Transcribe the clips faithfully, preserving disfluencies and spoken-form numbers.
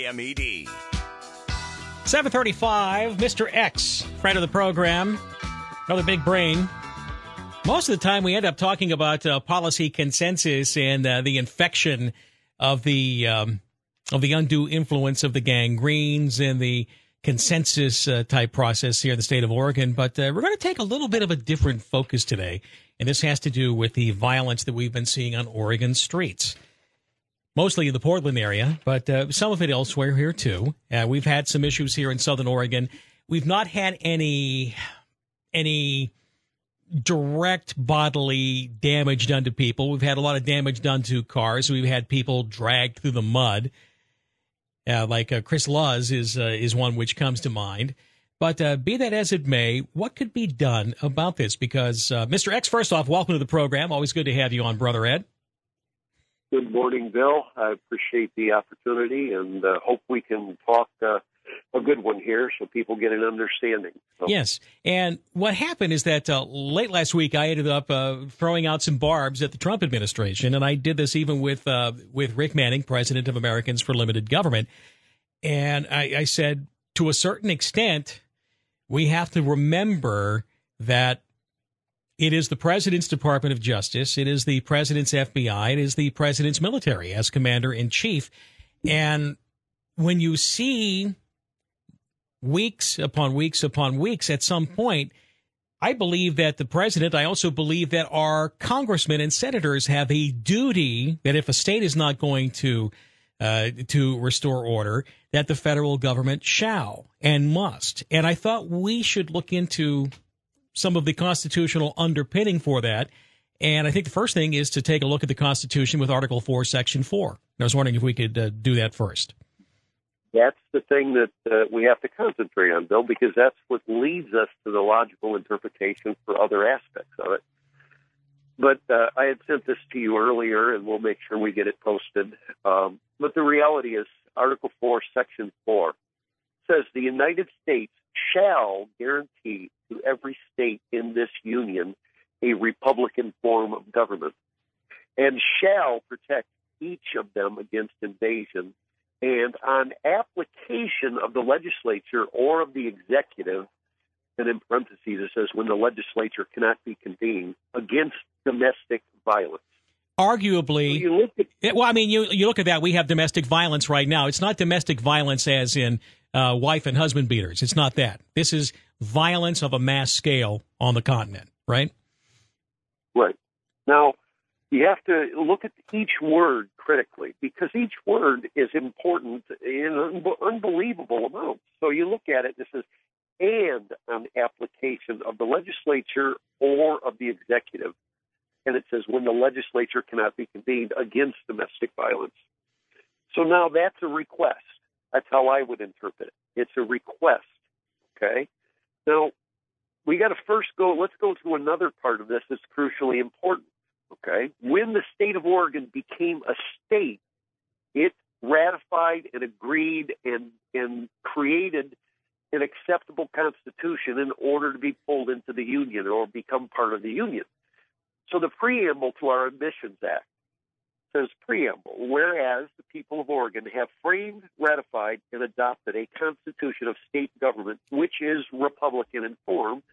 M E D. seven thirty-five, Mister X, friend of the program, another big brain. Most of the time we end up talking about uh, policy consensus and uh, the infection of the um, of the undue influence of the gangrenes and the consensus uh, type process here in the state of Oregon. But uh, we're going to take a little bit of a different focus today, and this has to do with the violence that we've been seeing on Oregon streets. Mostly in the Portland area, but uh, some of it elsewhere here, too. Uh, we've had some issues here in Southern Oregon. We've not had any any direct bodily damage done to people. We've had a lot of damage done to cars. We've had people dragged through the mud. Uh, like uh, Chris Luz is, uh, is one which comes to mind. But uh, be that as it may, what could be done about this? Because, uh, Mister X, first off, welcome to the program. Always good to have you on, Brother Ed. Good morning, Bill. I appreciate the opportunity and uh, hope we can talk uh, a good one here so people get an understanding. So. Yes. And what happened is that uh, late last week, I ended up uh, throwing out some barbs at the Trump administration. And I did this even with uh, with Rick Manning, president of Americans for Limited Government. And I, I said, to a certain extent, we have to remember that it is the president's Department of Justice. It is the president's F B I. It is the president's military as commander-in-chief. And when you see weeks upon weeks upon weeks, at some point, I believe that the president, I also believe that our congressmen and senators have a duty that if a state is not going to uh, to restore order, that the federal government shall and must. And I thought we should look into some of the constitutional underpinning for that. And I think the first thing is to take a look at the Constitution with Article four, Section four. And I was wondering if we could uh, do that first. That's the thing that uh, we have to concentrate on, Bill, because that's what leads us to the logical interpretation for other aspects of it. But uh, I had sent this to you earlier, and we'll make sure we get it posted. Um, but the reality is Article four, Section four says the United States shall guarantee to every state in this union a republican form of government, and shall protect each of them against invasion, and on application of the legislature or of the executive, and in parentheses it says when the legislature cannot be convened, against domestic violence. Arguably, so you look at, well, I mean, you you look at that, we have domestic violence right now. It's not domestic violence as in uh, wife and husband beaters. It's not that. This is violence of a mass scale on the continent, right? Right. Now, you have to look at each word critically because each word is important in un- unbelievable amounts. So you look at it, this is and on application of the legislature or of the executive. And it says when the legislature cannot be convened against domestic violence. So now that's a request. That's how I would interpret it. It's a request, okay? Now, we got to first go, let's go to another part of this that's crucially important, okay? When the state of Oregon became a state, it ratified and agreed and, and created an acceptable constitution in order to be pulled into the union or become part of the union. So the preamble to our Admissions Act says preamble, whereas the people of Oregon have framed, ratified, and adopted a constitution of state government which is Republican in form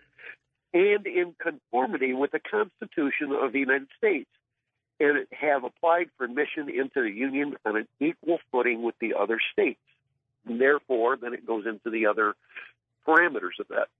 and in conformity with the Constitution of the United States, and have applied for admission into the Union on an equal footing with the other states. And therefore, then it goes into the other parameters of that.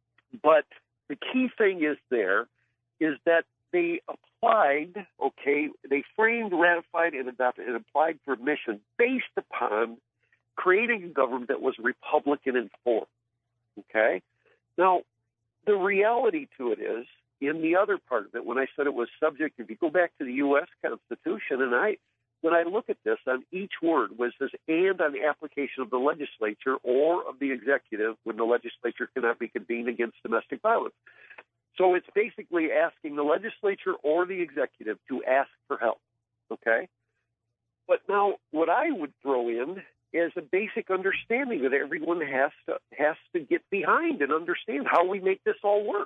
But the key thing is there is that they applied, okay, they framed, ratified, and adopted and applied for admission based upon creating a government that was Republican in form, okay? Now, the reality to it is, in the other part of it, when I said it was subject, if you go back to the U S Constitution, and I, when I look at this, on each word was this, and on the application of the legislature or of the executive when the legislature cannot be convened against domestic violence. So it's basically asking the legislature or the executive to ask for help, okay? But now what I would throw in is a basic understanding that everyone has to has to get behind and understand how we make this all work,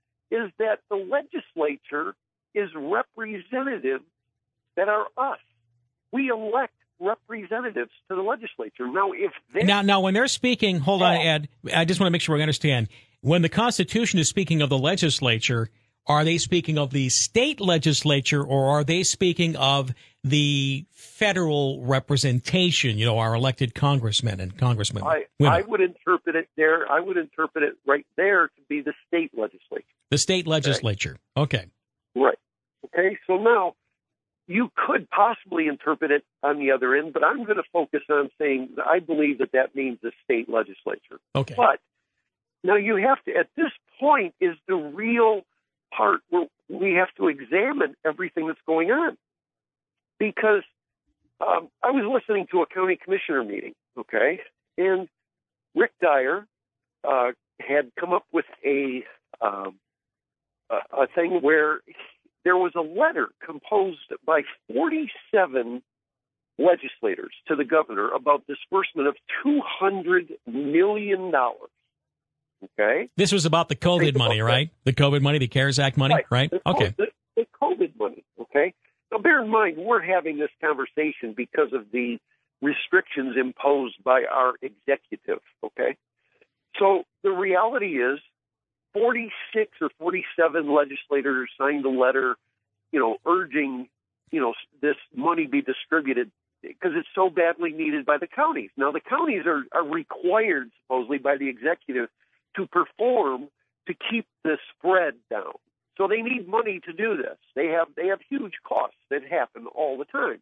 is that the legislature is representatives that are us. We elect representatives to the legislature. Now, if they now, now when they're speaking, hold on, Ed, I just want to make sure we understand. When the Constitution is speaking of the legislature, are they speaking of the state legislature, or are they speaking of the federal representation, you know, our elected congressmen and congressmen? I, I would interpret it there. I would interpret it right there to be the state legislature. The state legislature. Okay. Right. Okay. So now you could possibly interpret it on the other end, but I'm going to focus on saying that I believe that that means the state legislature. Okay. But now you have to, at this point, is the real part where we have to examine everything that's going on. Because um, I was listening to a county commissioner meeting, okay, and Rick Dyer uh, had come up with a um, a, a thing where there was a letter composed by forty-seven legislators to the governor about disbursement of two hundred million dollars. Okay? This was about the COVID money, right? The COVID money, the CARES Act money, right? right? The, okay. The, the COVID money, okay? Now, bear in mind, we're having this conversation because of the restrictions imposed by our executive, okay? So the reality is forty-six or forty-seven legislators signed a letter, you know, urging, you know, this money be distributed because it's so badly needed by the counties. Now, the counties are, are required, supposedly, by the executive to perform to keep the spread down. So they need money to do this. They have they have huge costs that happen all the time.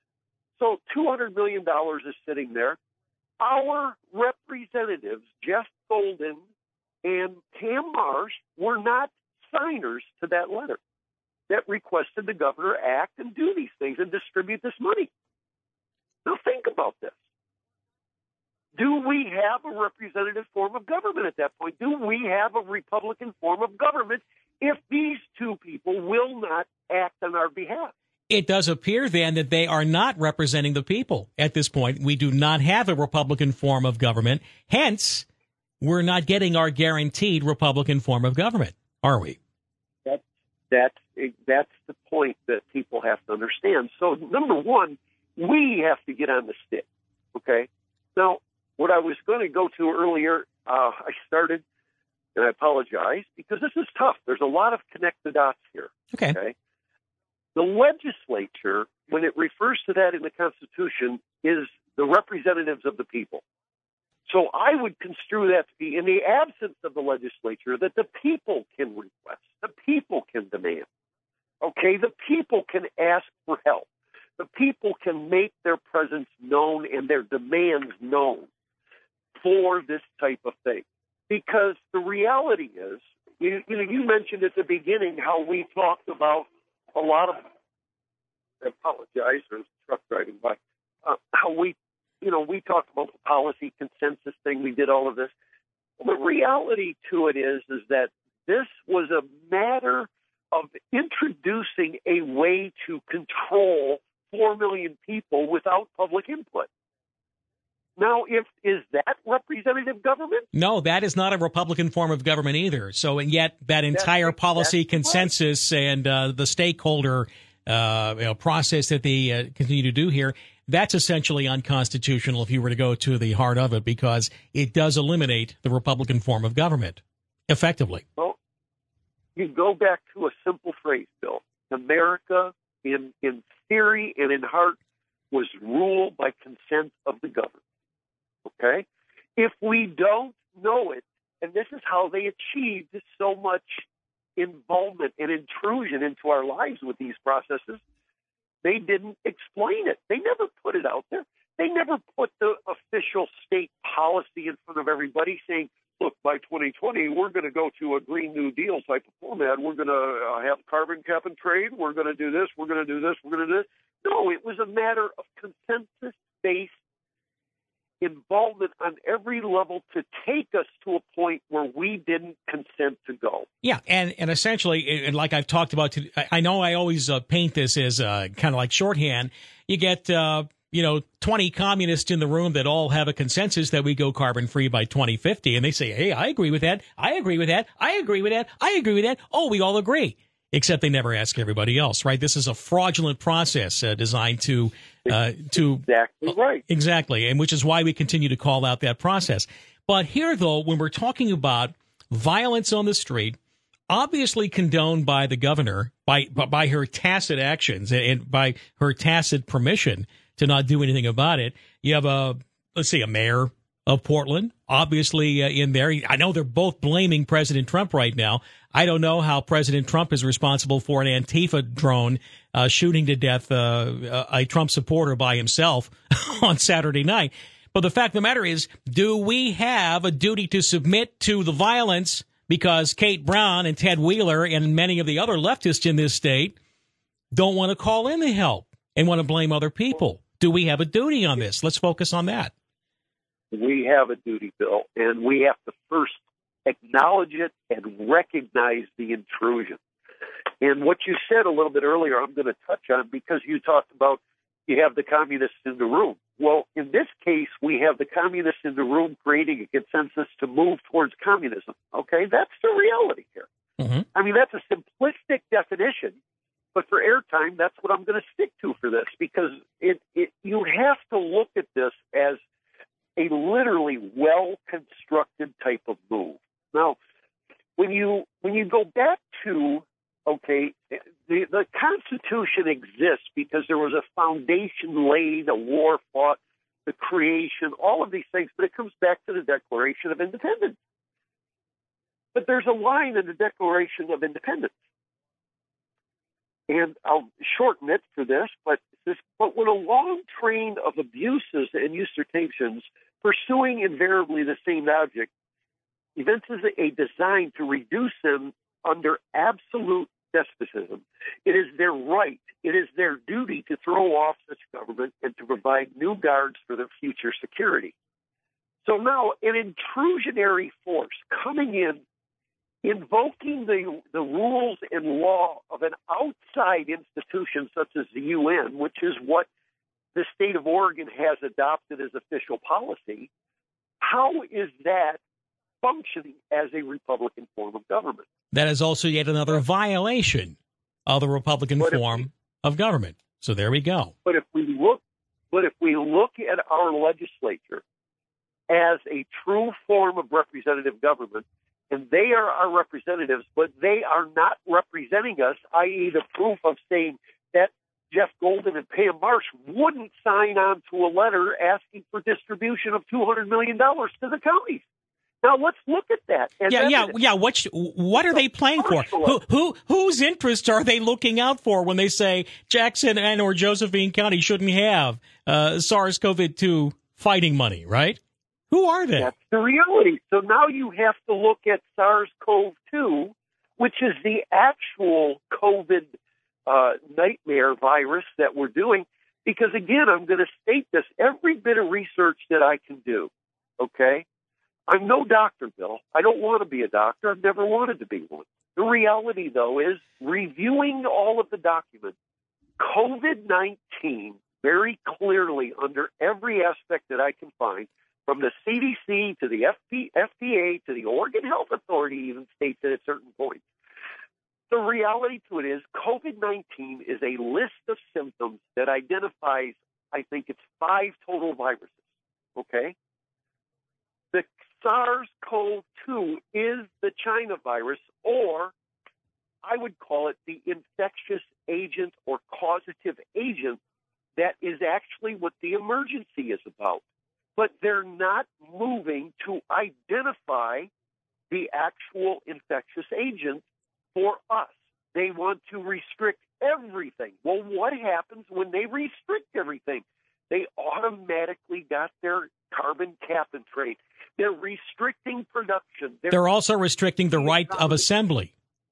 So two hundred million dollars is sitting there. Our representatives, Jeff Golden and Pam Marsh, were not signers to that letter that requested the governor act and do these things and distribute this money. Now think about this. Do we have a representative form of government at that point? Do we have a Republican form of government if these two people will not act on our behalf? It does appear, then, that they are not representing the people at this point. We do not have a Republican form of government. Hence, we're not getting our guaranteed Republican form of government, are we? That's, that's, that's the point that people have to understand. So, number one, we have to get on the stick, okay? Now, what I was going to go to earlier, uh, I started, and I apologize, because this is tough. There's a lot of connect the dots here. Okay. okay? The legislature, when it refers to that in the Constitution, is the representatives of the people. So I would construe that to be, in the absence of the legislature, that the people can request, the people can demand. Okay, the people can ask for help. The people can make their presence known and their demands known for this type of thing. Because the reality is, you, you know, you mentioned at the beginning how we talked about a lot of, I apologize, there's a truck driving by, uh, how we, you know, we talked about the policy consensus thing, we did all of this. The reality to it is, is that this was a matter of introducing a way to control four million people without public input. Now, if is that representative government? No, that is not a Republican form of government either. So, and yet that entire that's, policy that's consensus right. and uh, the stakeholder uh, you know, process that they uh, continue to do here, that's essentially unconstitutional if you were to go to the heart of it, because it does eliminate the Republican form of government effectively. Well, you go back to a simple phrase, Bill. America, in in theory and in heart, was ruled by consent of the governed. Okay? If we don't know it, and this is how they achieved so much involvement and intrusion into our lives with these processes, they didn't explain it. They never put it out there. They never put the official state policy in front of everybody saying, look, by twenty twenty, we're going to go to a Green New Deal type of format. We're going to uh, have carbon cap and trade. We're going to do this. We're going to do this. We're going to do this. No, it was a matter of consensus-based involvement on every level to take us to a point where we didn't consent to go. Yeah, and, and essentially, and like I've talked about, today, I know I always uh, paint this as uh, kind of like shorthand. You get, uh, you know, twenty communists in the room that all have a consensus that we go carbon-free by twenty fifty, and they say, hey, I agree with that, I agree with that, I agree with that, I agree with that. Oh, we all agree. Except they never ask everybody else, right? This is a fraudulent process uh, designed to uh, to exactly right. Exactly, and which is why we continue to call out that process. But here, though, when we're talking about violence on the street, obviously condoned by the governor, by by her tacit actions and by her tacit permission to not do anything about it, you have a, let's see, a mayor of Portland, obviously uh, in there. I know they're both blaming President Trump right now. I don't know how President Trump is responsible for an Antifa drone uh, shooting to death uh, a Trump supporter by himself on Saturday night. But the fact of the matter is, do we have a duty to submit to the violence because Kate Brown and Ted Wheeler and many of the other leftists in this state don't want to call in the help and want to blame other people? Do we have a duty on this? Let's focus on that. We have a duty, Bill, and we have to first acknowledge it and recognize the intrusion. And what you said a little bit earlier, I'm going to touch on because you talked about you have the communists in the room. Well, in this case, we have the communists in the room creating a consensus to move towards communism. Okay, that's the reality here. Mm-hmm. I mean, that's a simplistic definition, but for airtime, that's what I'm going to stick to for this because it, it you have to look at this as a literally well-constructed type of move. Now, when you when you go back to, okay, the, the Constitution exists because there was a foundation laid, a war fought, the creation, all of these things, but it comes back to the Declaration of Independence. But there's a line in the Declaration of Independence, and I'll shorten it for this, but this, but when a long train of abuses and usurpations pursuing invariably the same object, evinces a design to reduce them under absolute despotism. It is their right, it is their duty to throw off such government and to provide new guards for their future security. So now an intrusionary force coming in, invoking the, the rules and law of an outside institution such as the U N, which is what the state of Oregon has adopted as official policy, how is that functioning as a Republican form of government? That is also yet another violation of the Republican but form we, of government. So there we go. But if we look, but if we look at our legislature as a true form of representative government, and they are our representatives, but they are not representing us, that is the proof of saying that Jeff Golden and Pam Marsh wouldn't sign on to a letter asking for distribution of two hundred million dollars to the counties. Now let's look at that. And yeah, yeah, yeah. What what are they playing for? Who who whose interests are they looking out for when they say Jackson and or Josephine County shouldn't have uh, SARS-C o V two fighting money? Right? Who are they? That's the reality. So now you have to look at SARS-C o V two, which is the actual COVID uh, nightmare virus that we're doing. Because again, I'm going to state this: every bit of research that I can do, okay. I'm no doctor, Bill. I don't want to be a doctor. I've never wanted to be one. The reality, though, is reviewing all of the documents, COVID nineteen very clearly under every aspect that I can find, from the C D C to the F D A to the Oregon Health Authority even states it at certain points. The reality to it is COVID nineteen is a list of symptoms that identifies, I think it's five total viruses, okay? The SARS-C o V two is the China virus, or I would call it the infectious agent or causative agent that is actually what the emergency is about. But they're not moving to identify the actual infectious agent for us. They want to restrict everything. Well, what happens when they restrict everything? They automatically got their carbon cap and trade. They're restricting production. They're, They're also restricting the right of assembly.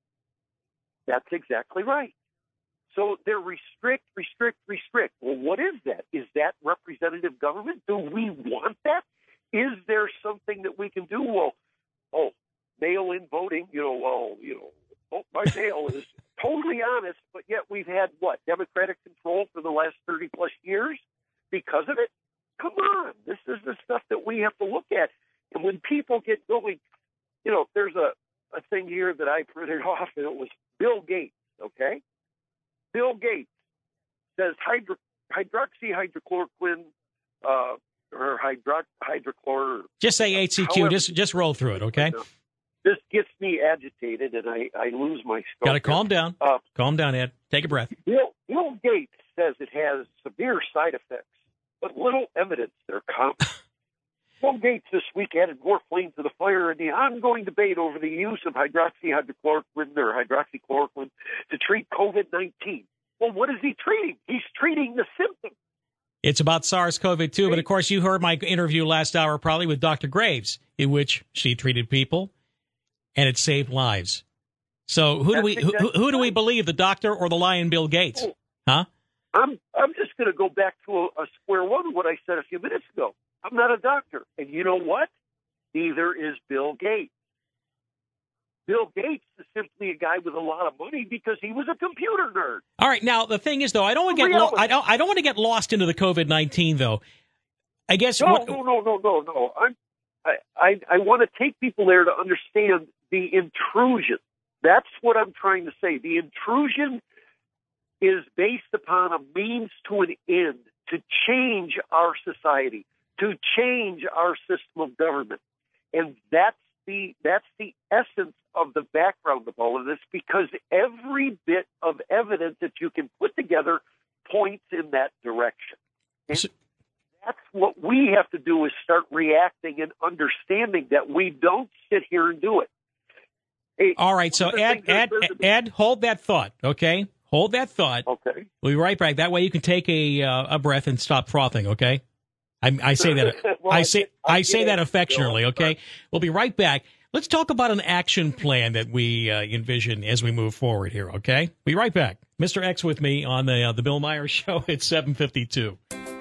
That's exactly right. So they're restrict, restrict, restrict. Well, what is that? Is that representative government? Do we want that? Is there something that we can do? Well, oh, mail-in voting, you know, well, you know, vote by mail is totally honest, but yet we've had, what, Democratic control for the last thirty-plus years because of it? Come on. This is the stuff that we have to look at. And when people get going, you know, there's a, a thing here that I printed off, and it was Bill Gates, okay? Bill Gates says hydro, hydroxyhydrochloroquine uh, or hydro- hydrochlor. Just say H C Q. However, just just roll through it, okay? This gets me agitated, and I, I lose my scope. Got to calm down. Uh, calm down, Ed. Take a breath. Bill, Bill Gates says it has severe side effects, but little evidence they're common. Bill Gates this week added more flame to the fire in the ongoing debate over the use of hydroxyhydrochloroquine or hydroxychloroquine to treat COVID nineteen. Well, what is he treating? He's treating the symptoms. It's about SARS-C o V two, but of course you heard my interview last hour probably with Doctor Graves, in which she treated people, and it saved lives. So who do we who, who do we believe, the doctor or the lion Bill Gates? Huh? I'm I'm just going to go back to a, a square one of what I said a few minutes ago. I'm not a doctor, and you know what? Neither is Bill Gates. Bill Gates is simply a guy with a lot of money because he was a computer nerd. All right, now the thing is, though, I don't want to get lo- I don't I don't want to get lost into the COVID nineteen, though. I guess no, what, no, no, no, no, no. I'm, I I I want to take people there to understand the intrusion. That's what I'm trying to say. The intrusion is based upon a means to an end to change our society, to change our system of government, and that's the that's the essence of the background of all of this, because every bit of evidence that you can put together points in that direction. And so, that's what we have to do, is start reacting and understanding that we don't sit here and do it. Hey, all right, so Ed, Ed, Ed, hold that thought, okay? Hold that thought. Okay. We'll be right back. That way you can take a uh, a breath and stop frothing, okay? I, I say that well, I say I, I say that affectionately, okay? We'll be right back. Let's talk about an action plan that we uh, envision as we move forward here, okay? Be right back. Mister X with me on the uh, the Bill Myers Show at seven fifty-two.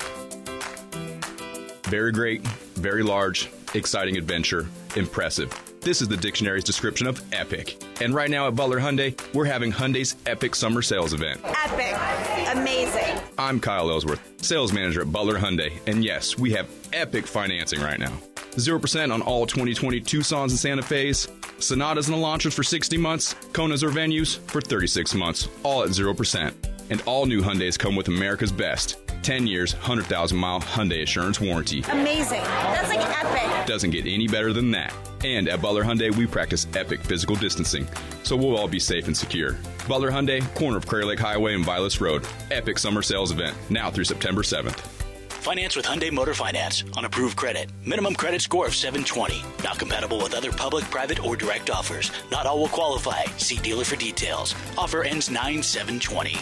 Very great, very large, exciting adventure, impressive. This is the dictionary's description of epic. And right now at Butler Hyundai, we're having Hyundai's Epic Summer Sales Event. Epic. Amazing. I'm Kyle Ellsworth, sales manager at Butler Hyundai. And yes, we have epic financing right now. zero percent on all twenty twenty Tucsons and Santa Fe's, Sonatas and Elantras for sixty months, Konas or Venues for thirty-six months, all at zero percent. And all new Hyundais come with America's best ten years, one hundred thousand mile Hyundai Assurance Warranty. Amazing. That's like epic. Doesn't get any better than that. And at Butler Hyundai, we practice epic physical distancing, so we'll all be safe and secure. Butler Hyundai, corner of Crater Lake Highway and Vilas Road. Epic Summer Sales Event, now through September seventh. Finance with Hyundai Motor Finance on approved credit. Minimum credit score of seven twenty. Not compatible with other public, private, or direct offers. Not all will qualify. See dealer for details. Offer ends nine seven twenty.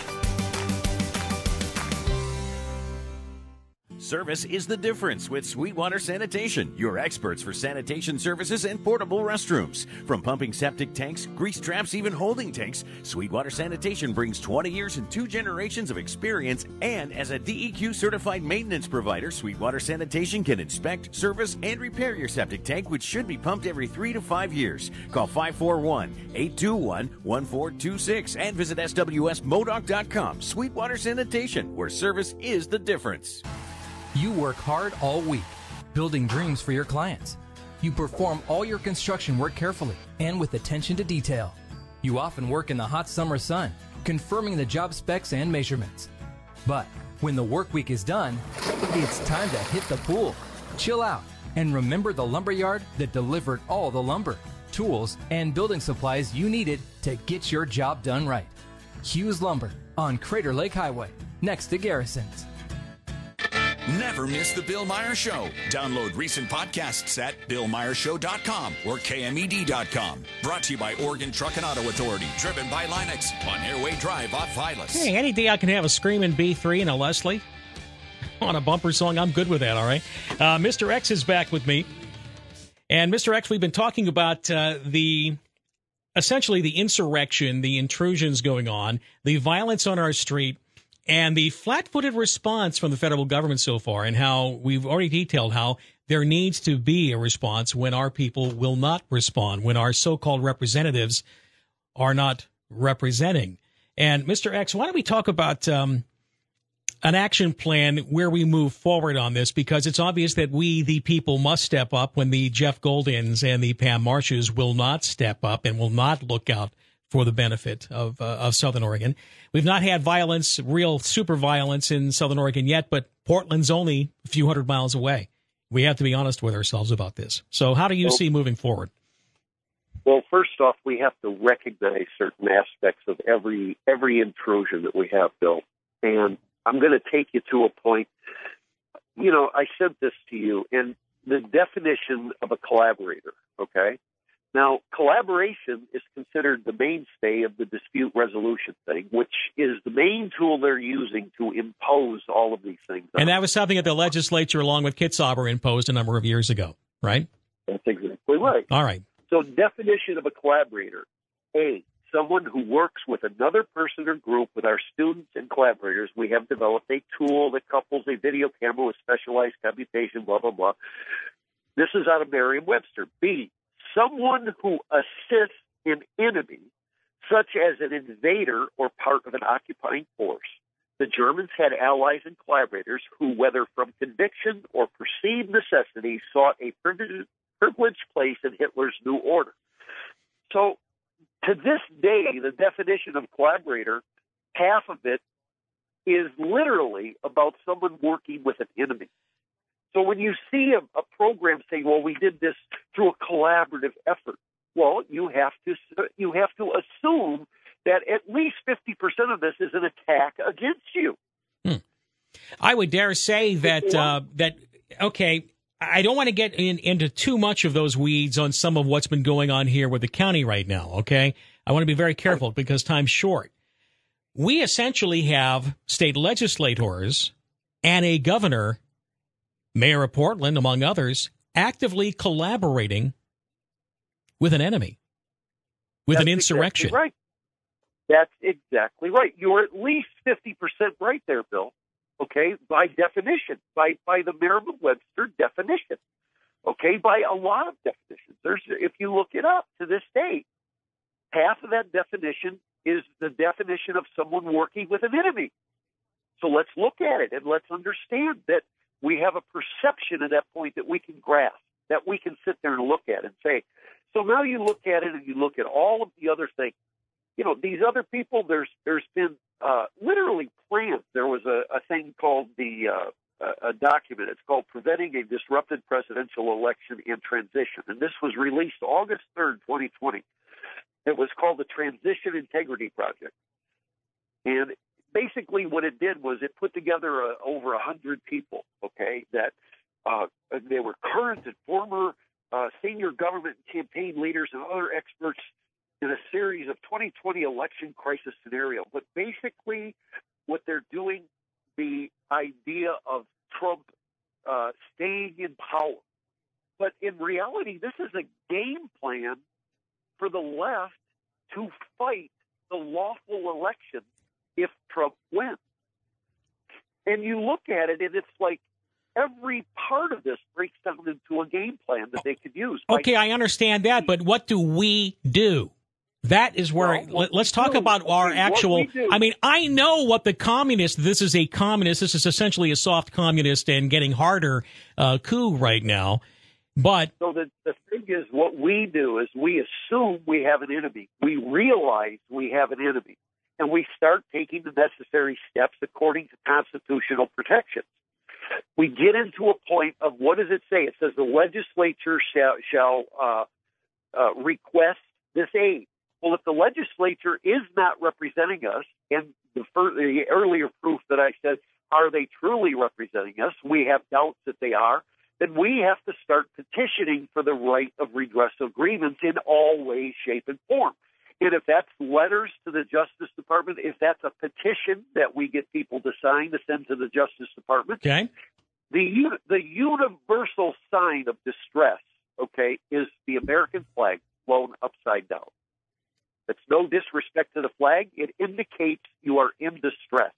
Service is the difference with Sweetwater Sanitation, your experts for sanitation services and portable restrooms. From pumping septic tanks, grease traps, even holding tanks, Sweetwater Sanitation brings twenty years and two generations of experience. And as a D E Q certified maintenance provider, Sweetwater Sanitation can inspect, service, and repair your septic tank, which should be pumped every three to five years. Call five four one, eight two one, one four two six and visit S W S Modoc dot com. Sweetwater Sanitation, where service is the difference. You work hard all week, building dreams for your clients. You perform all your construction work carefully and with attention to detail. You often work in the hot summer sun, confirming the job specs and measurements. But when the work week is done, it's time to hit the pool, chill out, and remember the lumberyard that delivered all the lumber, tools, and building supplies you needed to get your job done right. Hughes Lumber on Crater Lake Highway, next to Garrison's. Never miss the Bill Myers Show. Download recent podcasts at bill myers show dot com or k m e d dot com. Brought to you by Oregon Truck and Auto Authority. Driven by Linux on Airway Drive off Vilas. Hey, any day I can have a Screamin' B three and a Leslie on a bumper song, I'm good with that, all right? Uh, Mister X is back with me. And Mister X, we've been talking about uh, the... essentially the insurrection, the intrusions going on, the violence on our street, and the flat-footed response from the federal government so far, and how we've already detailed how there needs to be a response when our people will not respond, when our so-called representatives are not representing. And Mister X, why don't we talk about um, an action plan where we move forward on this, because it's obvious that we, the people, must step up when the Jeff Goldins and the Pam Marshes will not step up and will not look out for the benefit of uh, of Southern Oregon. We've not had violence, real super violence in Southern Oregon yet, but Portland's only a few hundred miles away. We have to be honest with ourselves about this. So how do you well, see moving forward? Well, first off, we have to recognize certain aspects of every every intrusion that we have, Bill. And I'm going to take you to a point. You know, I sent this to you, and the definition of a collaborator, okay? Now, collaboration is considered the mainstay of the dispute resolution thing, which is the main tool they're using to impose all of these things. And that was something that the legislature, along with Kitzhaber, imposed a number of years ago, right? That's exactly right. All right. So definition of a collaborator, A, someone who works with another person or group. With our students and collaborators, we have developed a tool that couples a video camera with specialized computation, blah, blah, blah. This is out of Merriam-Webster. B, someone who assists an enemy, such as an invader or part of an occupying force. The Germans had allies and collaborators who, whether from conviction or perceived necessity, sought a privileged, privileged place in Hitler's new order. So, to this day, the definition of collaborator, half of it is literally about someone working with an enemy. So when you see a, a program saying, well, we did this through a collaborative effort, well, you have to you have to assume that at least fifty percent of this is an attack against you. Hmm. I would dare say that, uh, that okay, I don't want to get in, into too much of those weeds on some of what's been going on here with the county right now, okay? I want to be very careful because time's short. We essentially have state legislators and a governor, Mayor of Portland, among others, actively collaborating with an enemy, with That's an insurrection. Exactly right. That's exactly right. You're at least fifty percent right there, Bill. Okay, by definition, by by the Merriam-Webster definition. Okay, by a lot of definitions. There's, if you look it up to this day, half of that definition is the definition of someone working with an enemy. So let's look at it and let's understand that we have a perception at that point that we can grasp, that we can sit there and look at and say, so now you look at it and you look at all of the other things. You know, these other people, there's there's been uh, literally plans. There was a, a thing called the, uh, a document. It's called Preventing a Disrupted Presidential Election and Transition. And this was released August third, twenty twenty. It was called the Transition Integrity Project. And basically what it did was it put together uh, over one hundred people, okay, that uh, they were current and former uh, senior government campaign leaders and other experts in a series of twenty twenty election crisis scenario. But basically what they're doing, the idea of Trump uh, staying in power. But in reality, this is a game plan for the left to fight the lawful election if Trump wins. And you look at it, and it's like every part of this breaks down into a game plan that they could use. Okay, I understand that, but what do we do? That is where, well, let's talk do, about our okay, actual, I mean, I know what the communist, this is a communist, this is essentially a soft communist and getting harder uh, coup right now, but. So the, the thing is, what we do is we assume we have an enemy. We realize we have an enemy, and we start taking the necessary steps according to constitutional protections. We get into a point of, what does it say? It says the legislature shall, shall uh, uh, request this aid. Well, if the legislature is not representing us, and the, fir- the earlier proof that I said, are they truly representing us? We have doubts that they are. Then we have to start petitioning for the right of redress of grievance in all ways, shape, and form. And if that's letters to the Justice Department, if that's a petition that we get people to sign to send to the Justice Department, okay, the the universal sign of distress, okay, is the American flag flown upside down. It's no disrespect to the flag. It indicates you are in distress.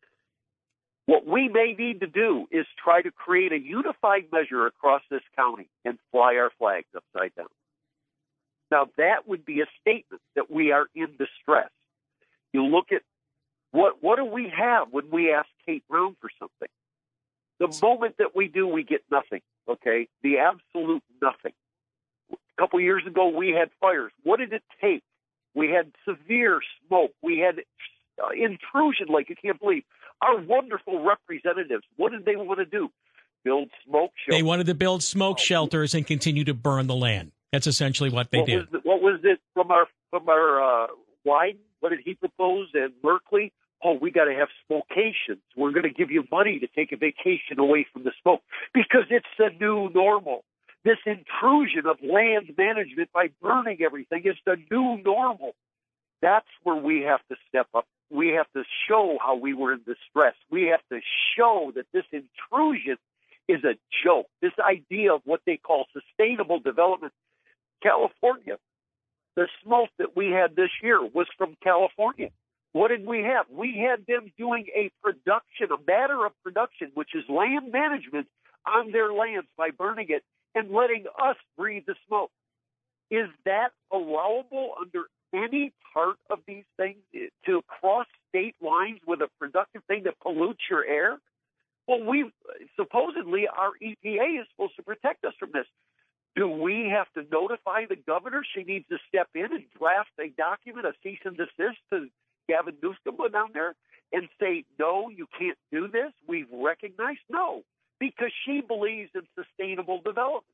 What we may need to do is try to create a unified measure across this county and fly our flags upside down. Now, that would be a statement that we are in distress. You look at what what do we have when we ask Kate Brown for something? The moment that we do, we get nothing, okay? The absolute nothing. A couple years ago, we had fires. What did it take We had severe smoke. We had uh, intrusion like you can't believe. Our wonderful representatives, what did they want to do? Build smoke shelters. They wanted to build smoke shelters and continue to burn the land. That's essentially what they what did. Was the, what was it from our from our uh, Wyden? What did he propose? And Merkley? Oh, we got to have smokeations. We're going to give you money to take a vacation away from the smoke because it's the new normal. This intrusion of land management by burning everything is the new normal. That's where we have to step up. We have to show how we were in distress. We have to show that this intrusion is a joke. This idea of what they call sustainable development. California, the smoke that we had this year was from California. What did we have? We had them doing a production, a matter of production, which is land management on their lands by burning it and letting us breathe the smoke. Is that allowable under any part of these things to cross state lines with a productive thing that pollutes your air? Well, we supposedly our E P A is supposed to protect us from this. Do we have to notify the governor? She needs to step in and draft a document, a cease and desist to Gavin Newsom down there and say, no, you can't do this. We've recognized no, because she believes in sustainable development.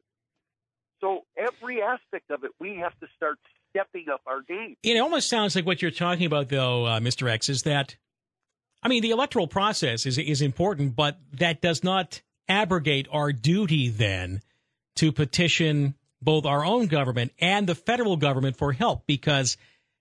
So every aspect of it, we have to start stepping up our game. It almost sounds like what you're talking about, though, uh, Mister X, is that, I mean, the electoral process is is important, but that does not abrogate our duty then to petition both our own government and the federal government for help, because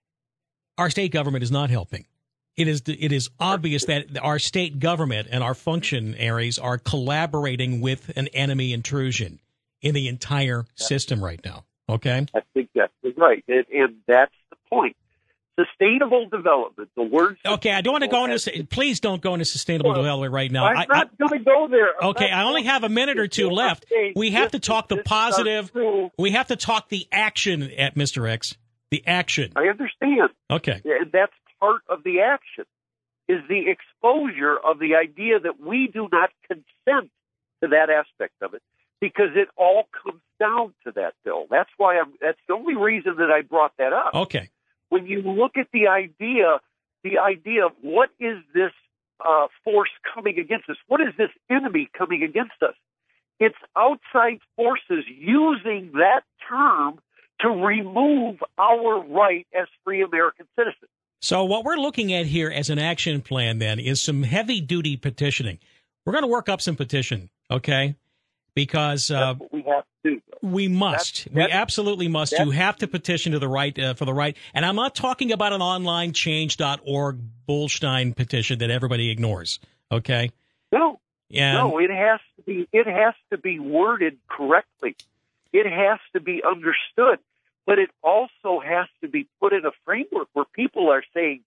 our state government is not helping. It is it is obvious that our state government and our functionaries are collaborating with an enemy intrusion in the entire system right now. Okay? I think that's right. And, and that's the point. Sustainable development, the word. Okay, I don't want to go into, please don't go into sustainable well, development right now. I'm I, not going to go there. I'm okay, I only have a minute or two left. We have to talk the positive. We have to talk the action at Mister X. The action. I understand. Okay. And that's part of the action, is the exposure of the idea that we do not consent to that aspect of it, because it all comes down to that, Bill. That's why I'm, that's the only reason that I brought that up. Okay. When you look at the idea, the idea of what is this uh, force coming against us? What is this enemy coming against us? It's outside forces using that term to remove our right as free American citizens. So what we're looking at here as an action plan then is some heavy-duty petitioning. We're going to work up some petition, okay? Because uh, that's what we have to do. We must. That's, that's, we absolutely must. You have to petition to the right uh, for the right. And I'm not talking about an online change dot org Bullstein petition that everybody ignores. Okay? No. And, no, it has to be it has to be worded correctly. It has to be understood. But it also has to be put in a framework where people are saying,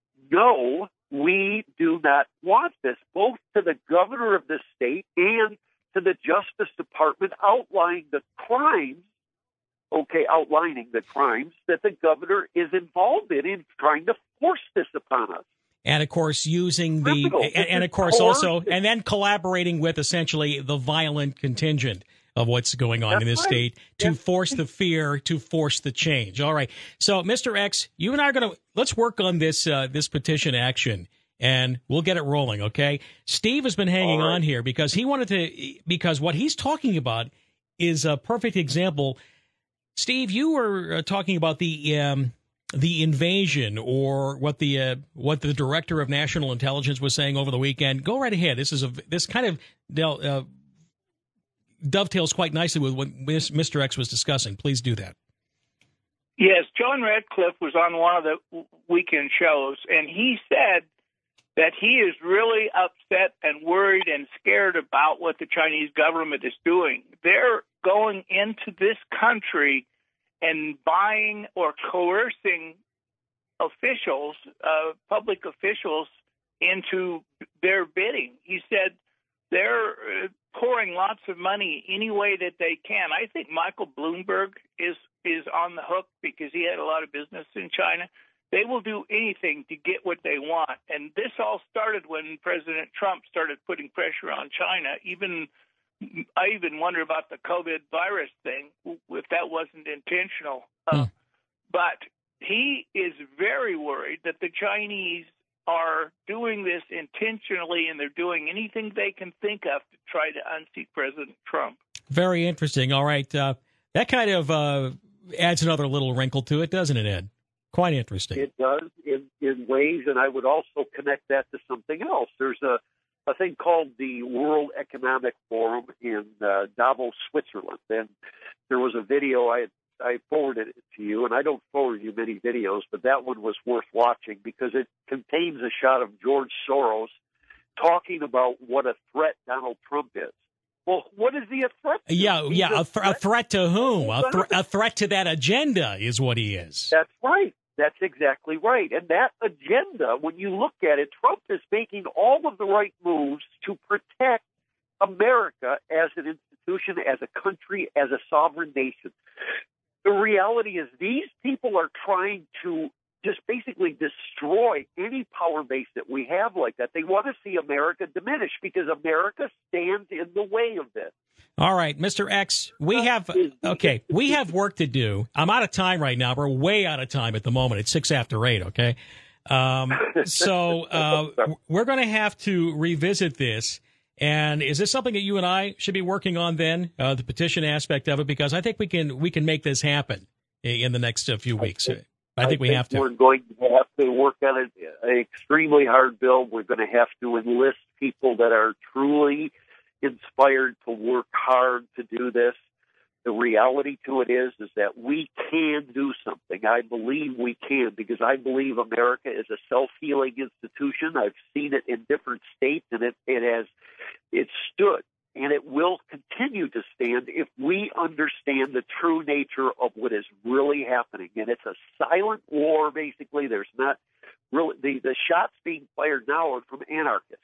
no, we do not want this, both to the governor of the state and to the Justice Department, outlining the crimes, okay, outlining the crimes that the governor is involved in in trying to force this upon us. And of course, using the, and, and of course also, and then collaborating with essentially the violent contingent of what's going on That's in this right. state to yes. force the fear, to force the change. All right. So, Mister X, you and I are going to, let's work on this, uh, this petition action. And we'll get it rolling, okay? Steve has been hanging right. on here because he wanted to, because what he's talking about is a perfect example. Steve, you were uh, talking about the um, the invasion, or what the uh, what the director of national intelligence was saying over the weekend. Go right ahead. This is a this kind of uh, dovetails quite nicely with what Mister X was discussing. Please do that. Yes, John Radcliffe was on one of the weekend shows, and he said that he is really upset and worried and scared about what the Chinese government is doing. They're going into this country and buying or coercing officials, uh, public officials, into their bidding. He said they're uh, pouring lots of money any way that they can. I think Michael Bloomberg is, is on the hook because he had a lot of business in China. They will do anything to get what they want. And this all started when President Trump started putting pressure on China. Even I even wonder about the COVID virus thing, if that wasn't intentional. Hmm. Uh, but he is very worried that the Chinese are doing this intentionally, and they're doing anything they can think of to try to unseat President Trump. Very interesting. All right. Uh, that kind of uh, adds another little wrinkle to it, doesn't it, Ed? Quite interesting. It does in, in ways, and I would also connect that to something else. There's a, a thing called the World Economic Forum in uh, Davos, Switzerland, and there was a video I had I forwarded it to you, and I don't forward you many videos, but that one was worth watching because it contains a shot of George Soros talking about what a threat Donald Trump is. Well, what is he a threat to? Yeah, He's yeah, a, a, th- threat. a threat to whom? A, th- a threat to that agenda is what he is. That's right. That's exactly right. And that agenda, when you look at it, Trump is making all of the right moves to protect America as an institution, as a country, as a sovereign nation. The reality is these people are trying to just basically destroy any power base that we have like that. They want to see America diminish because America stands in the way of this. All right, Mister X, we have, okay, we have work to do. I'm out of time right now. We're way out of time at the moment. It's six after eight, okay? Um, so uh, we're going to have to revisit this. And is this something that you and I should be working on then, uh, the petition aspect of it? Because I think we can we can make this happen in the next uh, few weeks. I think, I think we think have to. We're going to have to work on an, an extremely hard bill. We're going to have to enlist people that are truly inspired to work hard to do this. The reality to it is, is that we can do something. I believe we can because I believe America is a self-healing institution. I've seen it in different states, and it, it has it stood, and it will continue to stand if we understand the true nature of what is really happening. And it's a silent war, basically. There's not really the, the shots being fired now are from anarchists,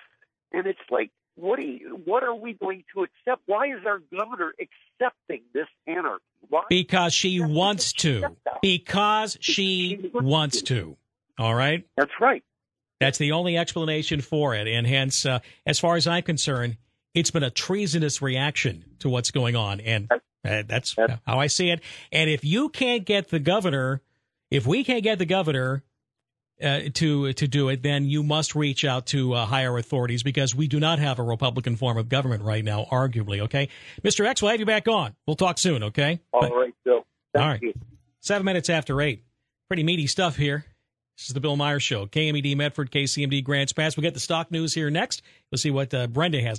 and it's like, What are, you, what are we going to accept? Why is our governor accepting this anarchy? Why? Because she wants to. Because she wants to. All right? That's right. That's the only explanation for it. And hence, uh, as far as I'm concerned, it's been a treasonous reaction to what's going on. And uh, that's how I see it. And if you can't get the governor, if we can't get the governor Uh, to to do it, then you must reach out to uh, higher authorities because we do not have a Republican form of government right now, arguably, okay? Mister X, we'll have you back on. We'll talk soon, okay? All but, right, Bill. Thank all right. you. Seven minutes after eight. Pretty meaty stuff here. This is the Bill Myers Show. K M E D Medford, K C M D Grants Pass. We'll get the stock news here next. We'll see what uh, Brenda has.